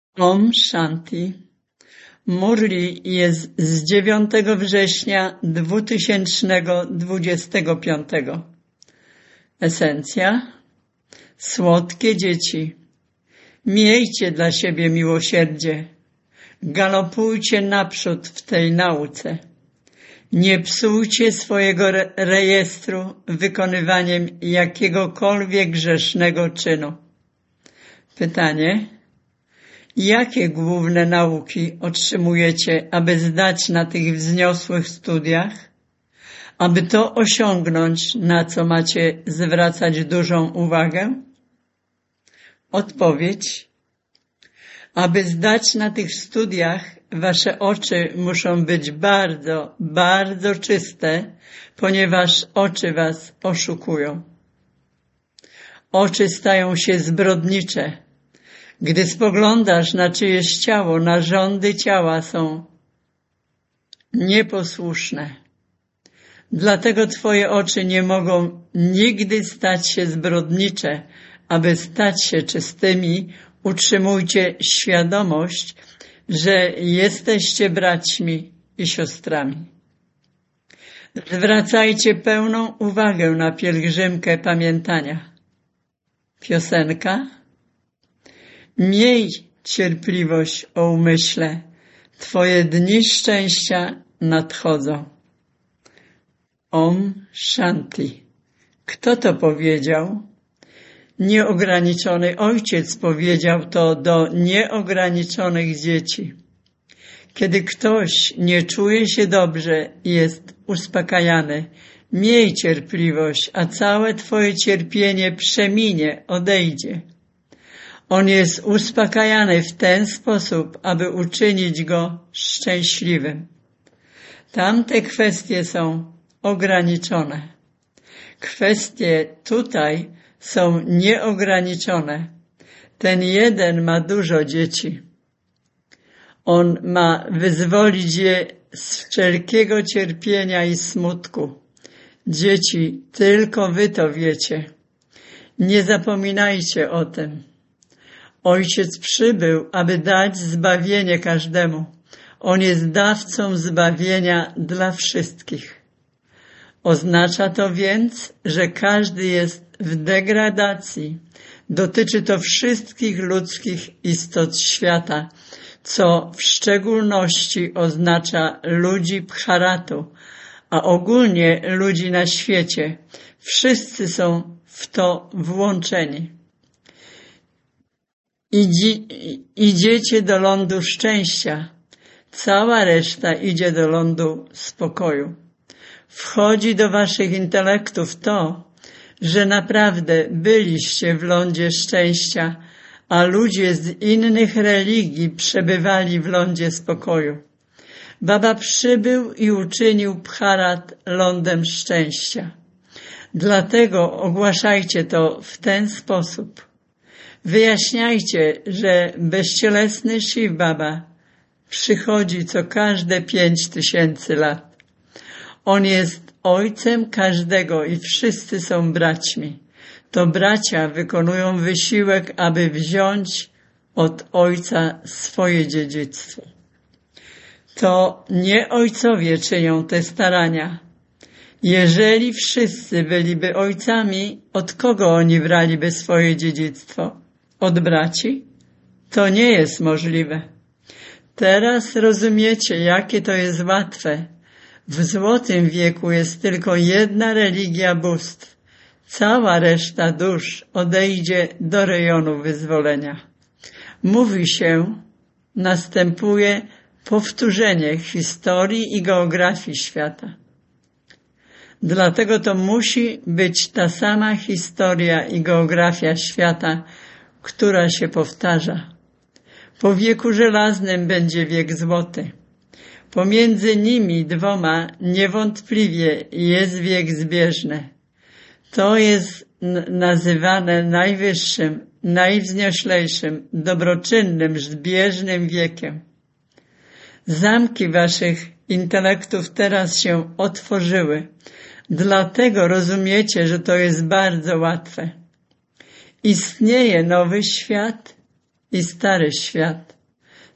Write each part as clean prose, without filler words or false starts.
Om Shanti. Murli jest z 9 września 2025. Esencja. Słodkie dzieci, miejcie dla siebie miłosierdzie. Galopujcie naprzód w tej nauce. Nie psujcie swojego rejestru wykonywaniem jakiegokolwiek grzesznego czynu. Pytanie. Jakie główne nauki otrzymujecie, aby zdać na tych wzniosłych studiach? Aby to osiągnąć, na co macie zwracać dużą uwagę? Odpowiedź. Aby zdać na tych studiach, wasze oczy muszą być bardzo, bardzo czyste, ponieważ oczy was oszukują. Oczy stają się zbrodnicze. Gdy spoglądasz na czyjeś ciało, narządy ciała są nieposłuszne. Dlatego twoje oczy nie mogą nigdy stać się zbrodnicze. Aby stać się czystymi, utrzymujcie świadomość, że jesteście braćmi i siostrami. Zwracajcie pełną uwagę na pielgrzymkę pamiętania. Piosenka. Miej cierpliwość o umyśle, twoje dni szczęścia nadchodzą. Om Shanti. Kto to powiedział? Nieograniczony Ojciec powiedział to do nieograniczonych dzieci. Kiedy ktoś nie czuje się dobrze i jest uspokajany, miej cierpliwość, a całe twoje cierpienie przeminie, odejdzie. On jest uspokajany w ten sposób, aby uczynić go szczęśliwym. Tamte kwestie są ograniczone. Kwestie tutaj są nieograniczone. Ten jeden ma dużo dzieci. On ma wyzwolić je z wszelkiego cierpienia i smutku. Dzieci, tylko wy to wiecie. Nie zapominajcie o tym. Ojciec przybył, aby dać zbawienie każdemu. On jest dawcą zbawienia dla wszystkich. Oznacza to więc, że każdy jest w degradacji. Dotyczy to wszystkich ludzkich istot świata, co w szczególności oznacza ludzi Bharatu, a ogólnie ludzi na świecie. Wszyscy są w to włączeni. Idziecie do lądu szczęścia. Cała reszta idzie do lądu spokoju. Wchodzi do waszych intelektów to, że naprawdę byliście w lądzie szczęścia, a ludzie z innych religii przebywali w lądzie spokoju. Baba przybył i uczynił Bharat lądem szczęścia. Dlatego ogłaszajcie to w ten sposób. Wyjaśniajcie, że bezcielesny Shiv Baba przychodzi co każde 5000 lat. On jest ojcem każdego i wszyscy są braćmi. To bracia wykonują wysiłek, aby wziąć od ojca swoje dziedzictwo. To nie ojcowie czynią te starania. Jeżeli wszyscy byliby ojcami, od kogo oni braliby swoje dziedzictwo? Od braci? To nie jest możliwe. Teraz rozumiecie, jakie to jest łatwe. W złotym wieku jest tylko jedna religia bóstw. Cała reszta dusz odejdzie do rejonu wyzwolenia. Mówi się, następuje powtórzenie historii i geografii świata. Dlatego to musi być ta sama historia i geografia świata, która się powtarza. Po wieku żelaznym będzie wiek złoty. Pomiędzy nimi dwoma niewątpliwie jest wiek zbieżny. To jest nazywane najwyższym, najwznioślejszym, dobroczynnym, zbieżnym wiekiem. Zamki waszych intelektów teraz się otworzyły. Dlatego rozumiecie, że to jest bardzo łatwe. Istnieje nowy świat i stary świat.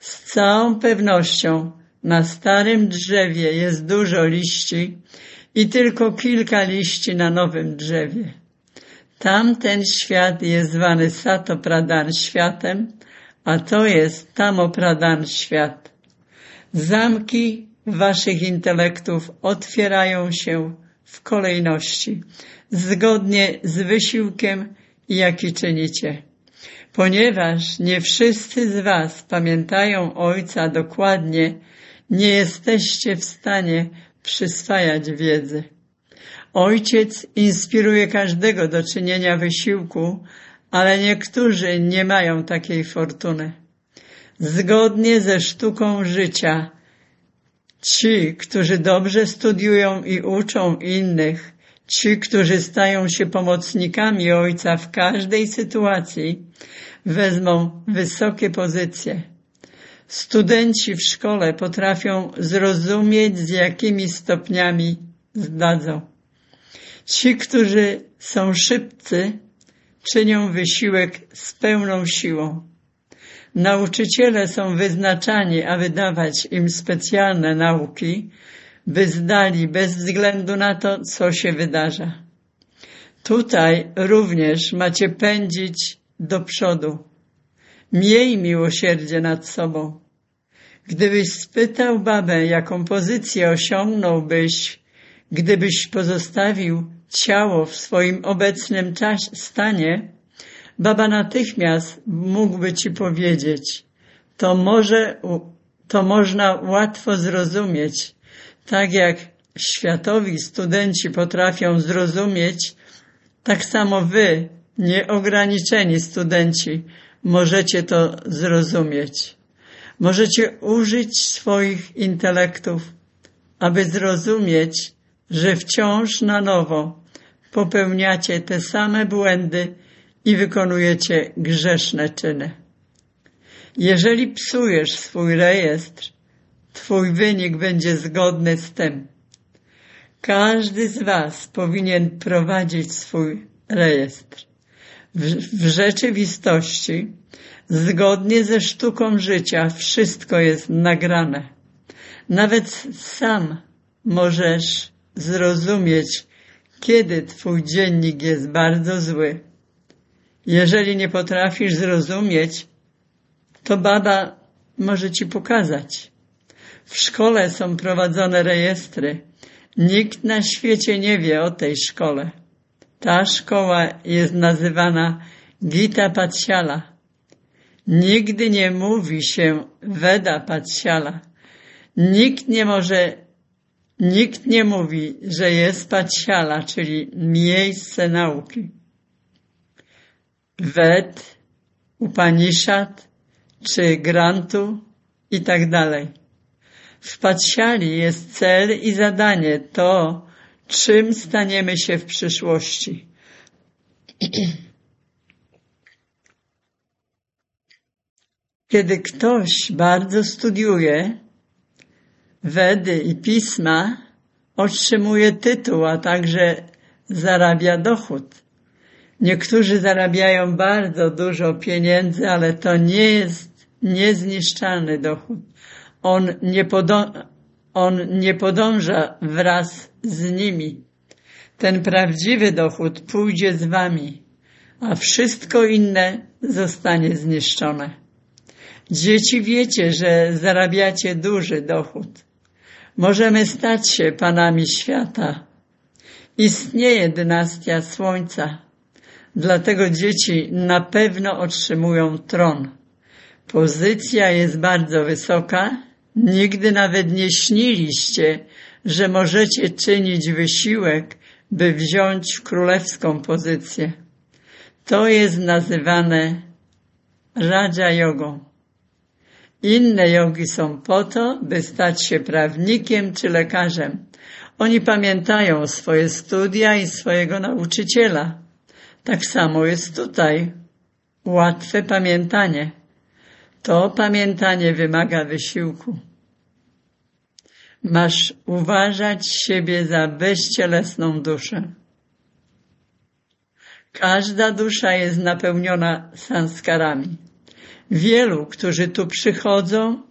Z całą pewnością na starym drzewie jest dużo liści i tylko kilka liści na nowym drzewie. Tamten świat jest zwany Sato Pradhan światem, a to jest Tamo Pradhan świat. Zamki waszych intelektów otwierają się w kolejności, zgodnie z wysiłkiem, jaki czynicie. Ponieważ nie wszyscy z was pamiętają Ojca dokładnie, nie jesteście w stanie przyswajać wiedzy. Ojciec inspiruje każdego do czynienia wysiłku, ale niektórzy nie mają takiej fortuny. Zgodnie ze sztuką życia, ci, którzy dobrze studiują i uczą innych, ci, którzy stają się pomocnikami Ojca w każdej sytuacji, wezmą wysokie pozycje. Studenci w szkole potrafią zrozumieć, z jakimi stopniami zdadzą. Ci, którzy są szybcy, czynią wysiłek z pełną siłą. Nauczyciele są wyznaczani, aby dawać im specjalne nauki, by zdali bez względu na to, co się wydarza. Tutaj również macie pędzić do przodu. Miej miłosierdzie nad sobą. Gdybyś spytał babę, jaką pozycję osiągnąłbyś, gdybyś pozostawił ciało w swoim obecnym stanie, baba natychmiast mógłby ci powiedzieć, to można łatwo zrozumieć, tak jak światowi studenci potrafią zrozumieć, tak samo wy, nieograniczeni studenci, możecie to zrozumieć. Możecie użyć swoich intelektów, aby zrozumieć, że wciąż na nowo popełniacie te same błędy i wykonujecie grzeszne czyny. Jeżeli psujesz swój rejestr, twój wynik będzie zgodny z tym. Każdy z was powinien prowadzić swój rejestr. W rzeczywistości, zgodnie ze sztuką życia, wszystko jest nagrane. Nawet sam możesz zrozumieć, kiedy twój dziennik jest bardzo zły. Jeżeli nie potrafisz zrozumieć, to baba może ci pokazać. W szkole są prowadzone rejestry. Nikt na świecie nie wie o tej szkole. Ta szkoła jest nazywana Gita Pathshala. Nigdy nie mówi się Veda Pathshala. Nikt nie mówi, że jest Pathshala, czyli miejsce nauki. Ved, Upanishad czy Grantu i tak dalej. W Pathshali jest cel i zadanie, to, czym staniemy się w przyszłości. Kiedy ktoś bardzo studiuje Wedy i pisma, otrzymuje tytuł, a także zarabia dochód. Niektórzy zarabiają bardzo dużo pieniędzy, ale to nie jest niezniszczalny dochód. On nie podąża wraz z nimi. Ten prawdziwy dochód pójdzie z wami, a wszystko inne zostanie zniszczone. Dzieci, wiecie, że zarabiacie duży dochód. Możemy stać się panami świata. Istnieje dynastia Słońca. Dlatego dzieci na pewno otrzymują tron. Pozycja jest bardzo wysoka. Nigdy nawet nie śniliście, że możecie czynić wysiłek, by wziąć królewską pozycję. To jest nazywane Raja Jogą. Inne jogi są po to, by stać się prawnikiem czy lekarzem. Oni pamiętają swoje studia i swojego nauczyciela. Tak samo jest tutaj. Łatwe pamiętanie. To pamiętanie wymaga wysiłku. Masz uważać siebie za bezcielesną duszę. Każda dusza jest napełniona sanskarami. Wielu, którzy tu przychodzą,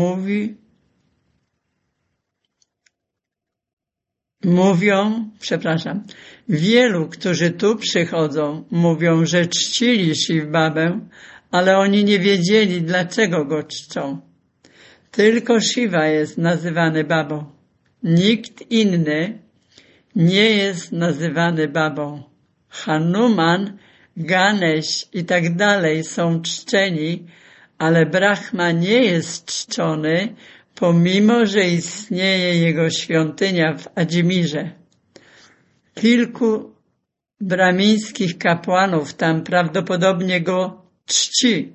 wielu, którzy tu przychodzą, mówią, że czcili Shiv Babę, ale oni nie wiedzieli, dlaczego go czczą. Tylko Shiva jest nazywany babą. Nikt inny nie jest nazywany babą. Hanuman, Ganesh i tak dalej są czczeni, ale Brahma nie jest czczony, pomimo że istnieje jego świątynia w Adźmirze. Kilku bramińskich kapłanów tam prawdopodobnie go czci,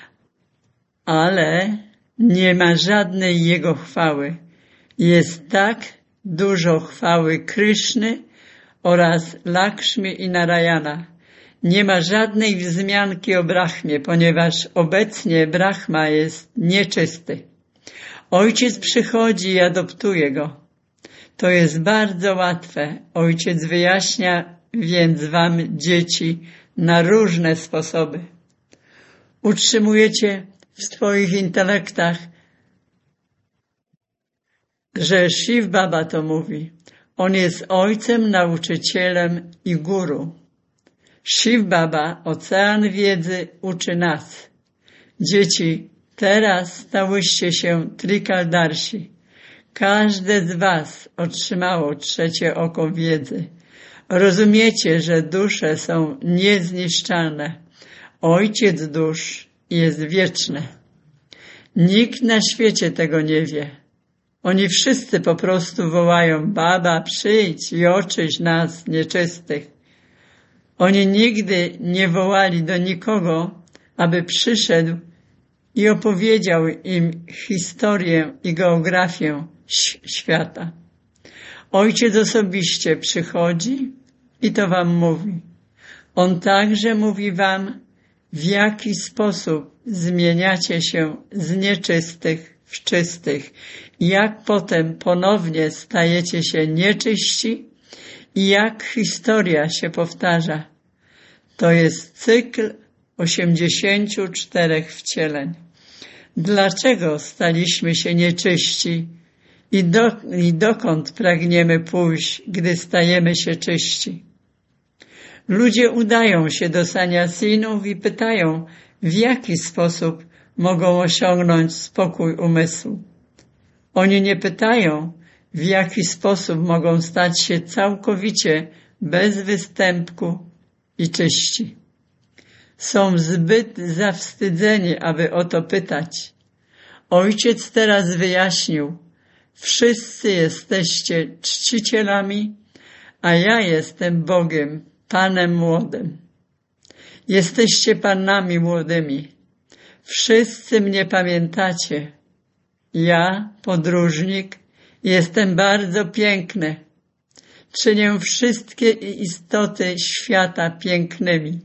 ale nie ma żadnej jego chwały. Jest tak dużo chwały Kryszny oraz Lakshmi i Narayana. Nie ma żadnej wzmianki o Brahmie, ponieważ obecnie Brahma jest nieczysty. Ojciec przychodzi i adoptuje go. To jest bardzo łatwe. Ojciec wyjaśnia więc wam, dzieci, na różne sposoby. Utrzymujecie w swoich intelektach, że Shiv Baba to mówi. On jest ojcem, nauczycielem i guru. Shiv Baba, ocean wiedzy, uczy nas. Dzieci, teraz stałyście się Trikaldarsi. Każde z was otrzymało trzecie oko wiedzy. Rozumiecie, że dusze są niezniszczalne. Ojciec dusz jest wieczny. Nikt na świecie tego nie wie. Oni wszyscy po prostu wołają: Baba, przyjdź i oczyść nas nieczystych. Oni nigdy nie wołali do nikogo, aby przyszedł i opowiedział im historię i geografię świata. Ojciec osobiście przychodzi i to wam mówi. On także mówi wam, w jaki sposób zmieniacie się z nieczystych w czystych, jak potem ponownie stajecie się nieczyści i jak historia się powtarza. To jest cykl 84 wcieleń. Dlaczego staliśmy się nieczyści i dokąd pragniemy pójść, gdy stajemy się czyści? Ludzie udają się do saniasinów i pytają, w jaki sposób mogą osiągnąć spokój umysłu. Oni nie pytają, w jaki sposób mogą stać się całkowicie bez występku i czyści. Są zbyt zawstydzeni, aby o to pytać. Ojciec teraz wyjaśnił, wszyscy jesteście czcicielami, a ja jestem Bogiem, Panem młodym. Jesteście panami młodymi. Wszyscy mnie pamiętacie. Ja, podróżnik, jestem bardzo piękny. Czynię wszystkie istoty świata pięknymi.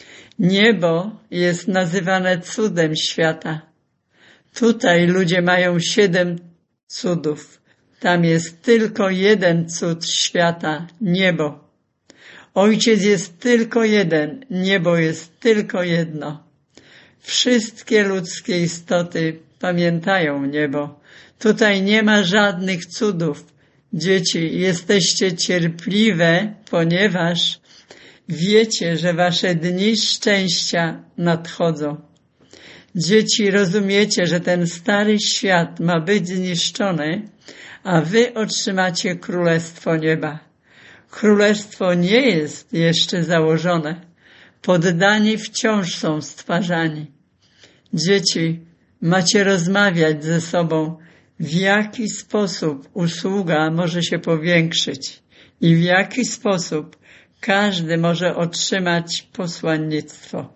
Niebo jest nazywane cudem świata. Tutaj ludzie mają 7 cudów. Tam jest tylko jeden cud świata, niebo. Ojciec jest tylko jeden, niebo jest tylko jedno. Wszystkie ludzkie istoty pamiętają niebo. Tutaj nie ma żadnych cudów. Dzieci, jesteście cierpliwe, ponieważ wiecie, że wasze dni szczęścia nadchodzą. Dzieci, rozumiecie, że ten stary świat ma być zniszczony, a wy otrzymacie Królestwo Nieba. Królestwo nie jest jeszcze założone. Poddani wciąż są stwarzani. Dzieci, macie rozmawiać ze sobą, w jaki sposób usługa może się powiększyć i w jaki sposób każdy może otrzymać posłannictwo.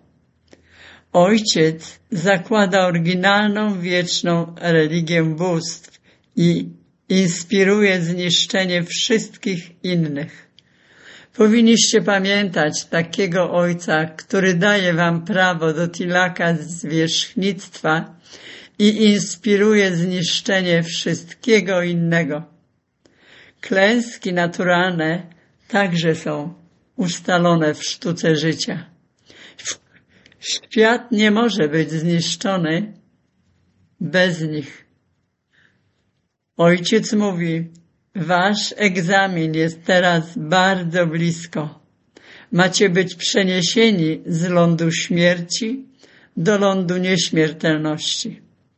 Ojciec zakłada oryginalną, wieczną religię bóstw i inspiruje zniszczenie wszystkich innych. Powinniście pamiętać takiego ojca, który daje wam prawo do tilaka zwierzchnictwa i inspiruje zniszczenie wszystkiego innego. Klęski naturalne także są ustalone w sztuce życia. Świat nie może być zniszczony bez nich. Ojciec mówi, wasz egzamin jest teraz bardzo blisko. Macie być przeniesieni z lądu śmierci do lądu nieśmiertelności.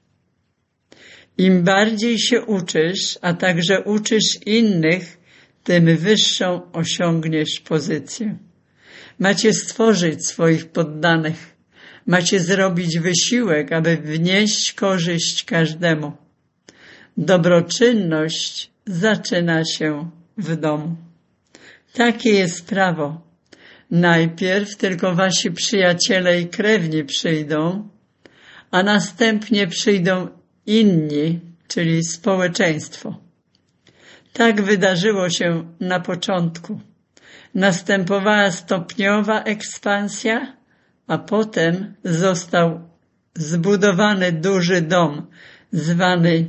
Im bardziej się uczysz, a także uczysz innych, tym wyższą osiągniesz pozycję. Macie stworzyć swoich poddanych. Macie zrobić wysiłek, aby wnieść korzyść każdemu. Dobroczynność zaczyna się w domu. Takie jest prawo. Najpierw tylko wasi przyjaciele i krewni przyjdą, a następnie przyjdą inni, czyli społeczeństwo. Tak wydarzyło się na początku. Następowała stopniowa ekspansja, a potem został zbudowany duży dom, zwany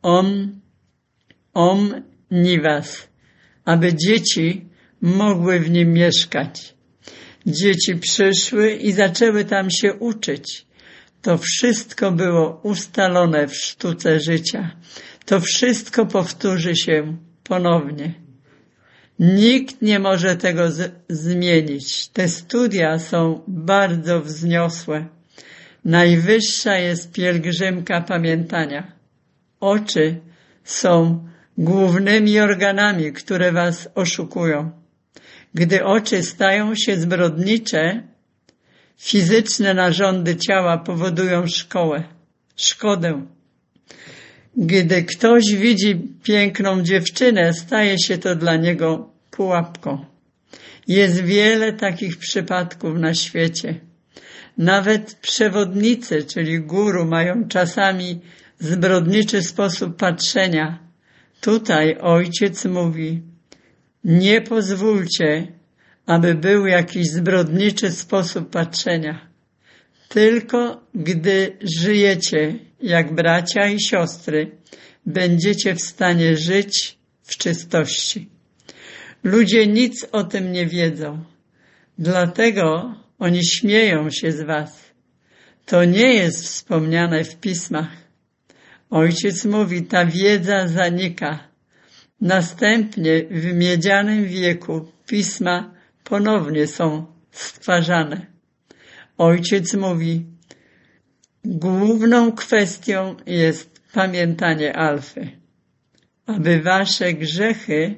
Omnivas, aby dzieci mogły w nim mieszkać. Dzieci przyszły i zaczęły tam się uczyć. To wszystko było ustalone w sztuce życia. To wszystko powtórzy się ponownie. Nikt nie może tego zmienić. Te studia są bardzo wzniosłe. Najwyższa jest pielgrzymka pamiętania. Oczy są głównymi organami, które was oszukują. Gdy oczy stają się zbrodnicze, fizyczne narządy ciała powodują szkodę. Gdy ktoś widzi piękną dziewczynę, staje się to dla niego pułapką. Jest wiele takich przypadków na świecie. Nawet przewodnicy, czyli guru, mają czasami zbrodniczy sposób patrzenia. Tutaj ojciec mówi, nie pozwólcie, aby był jakiś zbrodniczy sposób patrzenia. Tylko gdy żyjecie jak bracia i siostry, będziecie w stanie żyć w czystości. Ludzie nic o tym nie wiedzą, dlatego oni śmieją się z was. To nie jest wspomniane w pismach. Ojciec mówi, ta wiedza zanika. Następnie w miedzianym wieku pisma ponownie są stwarzane. Ojciec mówi, główną kwestią jest pamiętanie Alfy, aby wasze grzechy,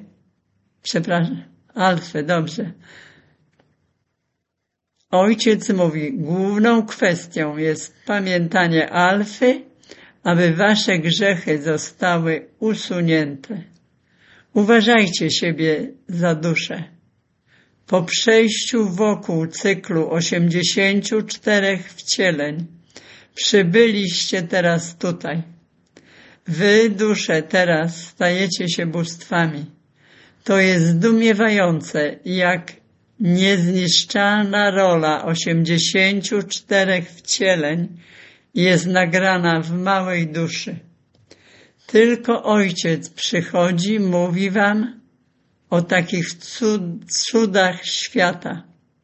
Ojciec mówi, główną kwestią jest pamiętanie Alfy, aby wasze grzechy zostały usunięte. Uważajcie siebie za duszę. Po przejściu wokół cyklu 84 wcieleń przybyliście teraz tutaj. Wy, dusze, teraz stajecie się bóstwami. To jest zdumiewające, jak niezniszczalna rola 84 wcieleń jest nagrana w małej duszy. Tylko Ojciec przychodzi, mówi wam o takich cudach świata.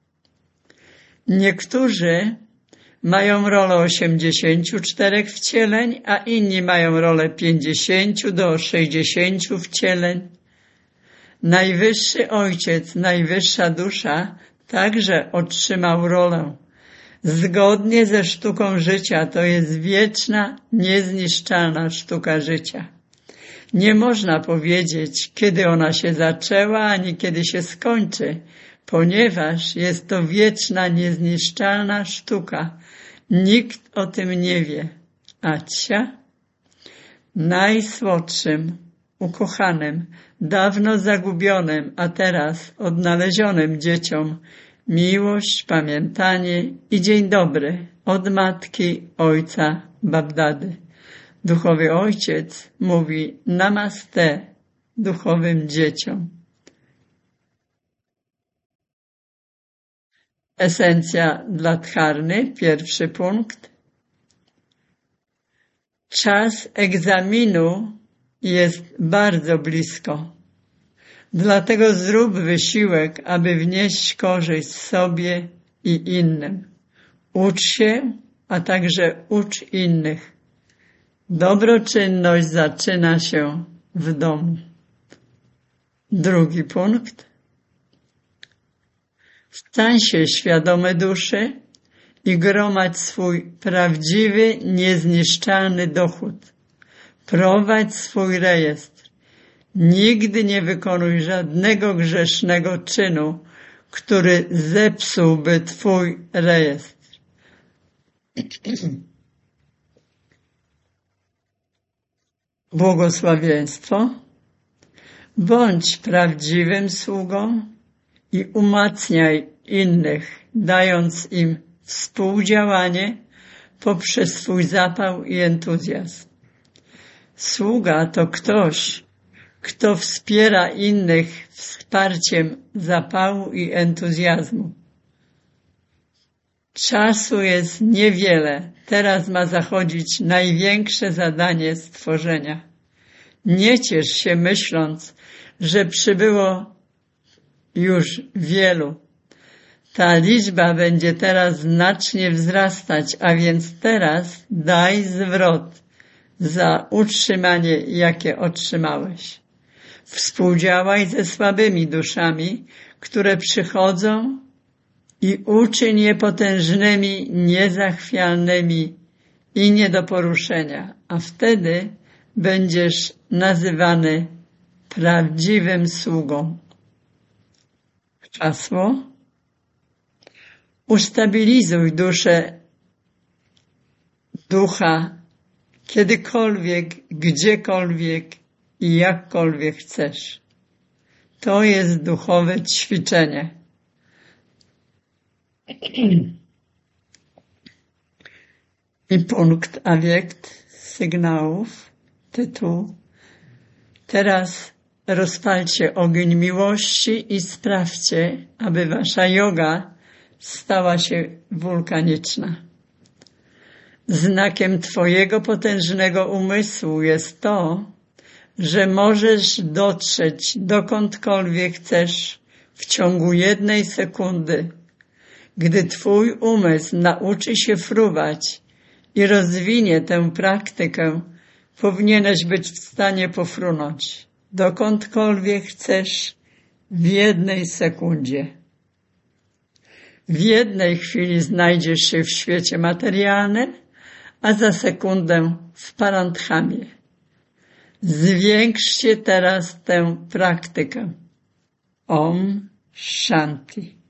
Niektórzy mają rolę 84 wcieleń, a inni mają rolę 50 do 60 wcieleń. Najwyższy Ojciec, najwyższa dusza także otrzymał rolę. Zgodnie ze sztuką życia, to jest wieczna, niezniszczalna sztuka życia. Nie można powiedzieć, kiedy ona się zaczęła, ani kiedy się skończy, ponieważ jest to wieczna, niezniszczalna sztuka. Nikt o tym nie wie. Acia, najsłodszym, ukochanym, dawno zagubionym, a teraz odnalezionym dzieciom miłość, pamiętanie i dzień dobry od matki, ojca, Babdady. Duchowy Ojciec mówi namaste duchowym dzieciom. Esencja dla Dharmy, pierwszy punkt. Czas egzaminu jest bardzo blisko. Dlatego zrób wysiłek, aby wnieść korzyść sobie i innym. Ucz się, a także ucz innych. Dobroczynność zaczyna się w domu. Drugi punkt. Stań się świadomy duszy i gromadź swój prawdziwy, niezniszczalny dochód. Prowadź swój rejestr. Nigdy nie wykonuj żadnego grzesznego czynu, który zepsułby twój rejestr. Błogosławieństwo. Bądź prawdziwym sługą i umacniaj innych, dając im współdziałanie poprzez swój zapał i entuzjazm. Sługa to ktoś, kto wspiera innych wsparciem zapału i entuzjazmu. Czasu jest niewiele. Teraz ma zachodzić największe zadanie stworzenia. Nie ciesz się myśląc, że przybyło już wielu. Ta liczba będzie teraz znacznie wzrastać, a więc teraz daj zwrot za utrzymanie, jakie otrzymałeś. Współdziałaj ze słabymi duszami, które przychodzą i uczyń je potężnymi, niezachwialnymi i nie do poruszenia, a wtedy będziesz nazywany prawdziwym sługą. Hasło. Ustabilizuj ducha kiedykolwiek, gdziekolwiek i jakkolwiek chcesz. To jest duchowe ćwiczenie. I punkt awiekt sygnałów, tytuł. Teraz rozpalcie ogień miłości i sprawcie, aby wasza joga stała się wulkaniczna. Znakiem twojego potężnego umysłu jest to, że możesz dotrzeć dokądkolwiek chcesz w ciągu 1 sekundy. Gdy twój umysł nauczy się fruwać i rozwinie tę praktykę, powinieneś być w stanie pofrunąć dokądkolwiek chcesz w 1 sekundzie. W 1 chwili znajdziesz się w świecie materialnym, a za sekundę w Paranthamie. Zwiększcie teraz tę praktykę. Om Shanti.